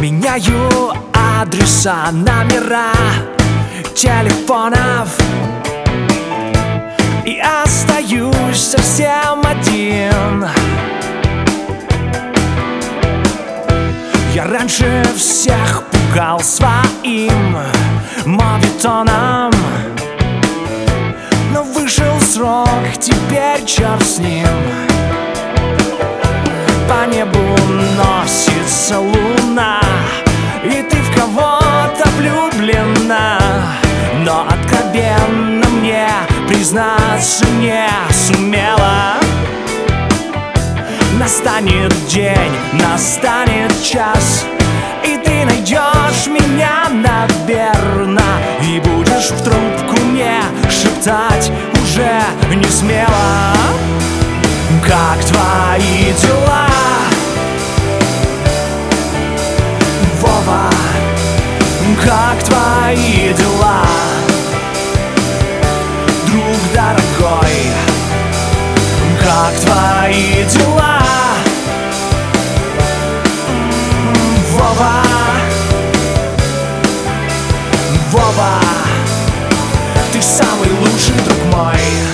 Меняю адреса, номера телефонов и остаюсь совсем один. Я раньше всех пугал своим моветоном, но вышел срок, теперь черт с ним. По небу носится луна, и ты в кого-то влюблена, но откровенно мне признаться не сумела. Настанет день, настанет час, и ты найдешь меня, наверно, и будешь в трубку мне шептать уже не смело: как твои дела, Вова? Как твои дела, друг дорогой? Как твои дела, Вова? Вова, ты самый лучший друг мой.